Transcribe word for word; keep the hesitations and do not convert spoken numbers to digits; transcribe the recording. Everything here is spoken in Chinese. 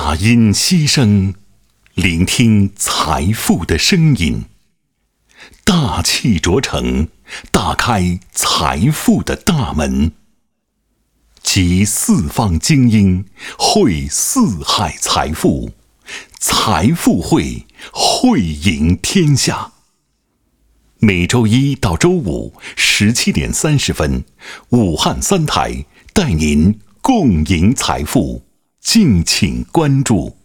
大音希声，聆听财富的声音。大气浊成，打开财富的大门。集四方精英，汇四海财富，财富汇，汇赢天下。每周一到周五十七点三十分，武汉三台带您共赢财富，敬请关注。